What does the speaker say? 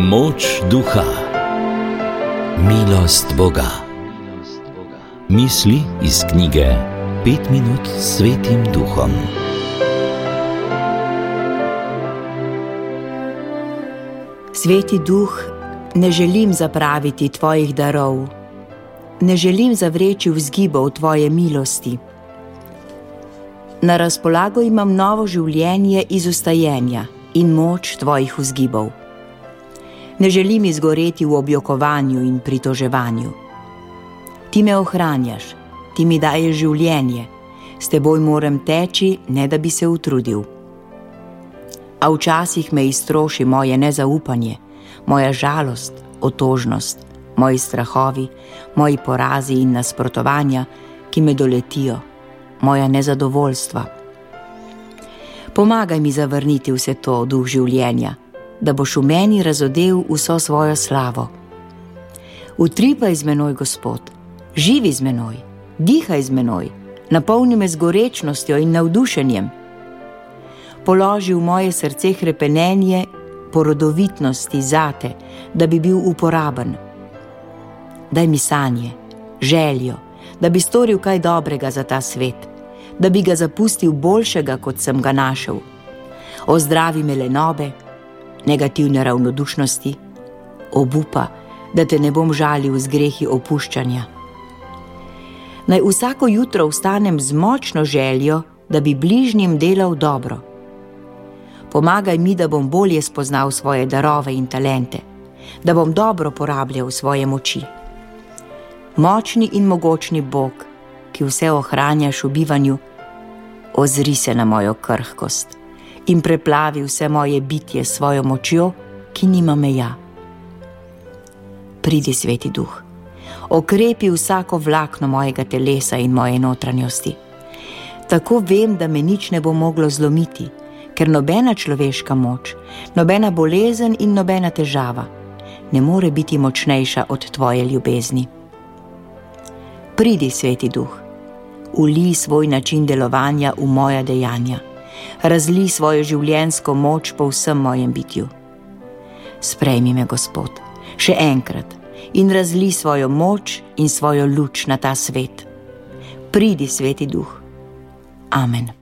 Moč duha, milost Boga. Misli iz knjige 5 minut s Svetim Duhom. Sveti Duh, ne želim zapraviti tvojih darov, ne želim zavreči vzgibov tvoje milosti. Na razpolago imam novo življenje iz ustajenja in moč tvojih vzgibov. Ne želim izgoreti v objokovanju in pritoževanju. Ti me ohranjaš, ti mi daješ življenje, s teboj moram teči, ne da bi se utrudil. A včasih me iztroši moje nezaupanje, moja žalost, otožnost, moji strahovi, moji porazi in nasprotovanja, ki me doletijo, moja nezadovoljstva. Pomagaj mi zavrniti vse to, duh življenja, da boš v meni razodel vso svojo slavo. Utripaj z menoj, Gospod, živi z menoj, dihaj z menoj, napolni me z gorečnostjo in navdušenjem. Položi v moje srce hrepenenje po rodovitnosti zate, da bi bil uporaben. Daj mi sanje, željo, da bi storil kaj dobrega za ta svet, da bi ga zapustil boljšega, kot sem ga našel. Ozdravi me lenobe, negativne ravnodušnosti, obupa, da te ne bom žalil z grehi opuščanja. Naj vsako jutro vstanem z močno željo, da bi bližnjim delal dobro. Pomagaj mi, da bom bolje spoznal svoje darove in talente, da bom dobro porabljal svoje moči. Močni in mogočni Bog, ki vse ohranjaš v bivanju, ozri se na mojo krhkost in preplavi vse moje bitje s svojo močjo, ki nima meja. Pridi, Sveti Duh, okrepi vsako vlakno mojega telesa in moje notranjosti. Tako vem, da me nič ne bo moglo zlomiti, ker nobena človeška moč, nobena bolezen in nobena težava ne more biti močnejša od tvoje ljubezni. Pridi, Sveti Duh, ulij svoj način delovanja v moja dejanja, razlij svojo življenjsko moč po vsem mojem bitju. Sprejmi me, Gospod, še enkrat in razlij svojo moč in svojo luč na ta svet. Pridi, Sveti Duh. Amen.